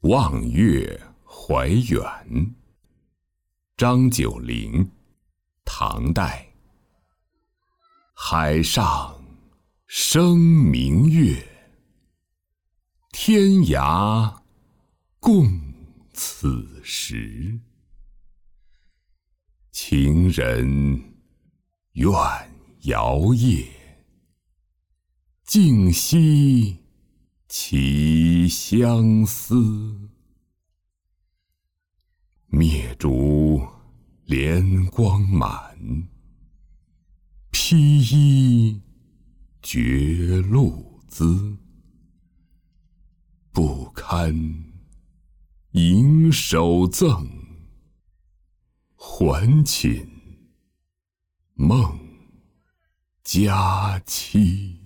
望月怀远，张九龄，唐代。海上生明月，天涯共此时。情人怨遥夜，竟夕其相思。灭烛怜光满，披衣觉露滋。不堪盈手赠，还寝梦佳期。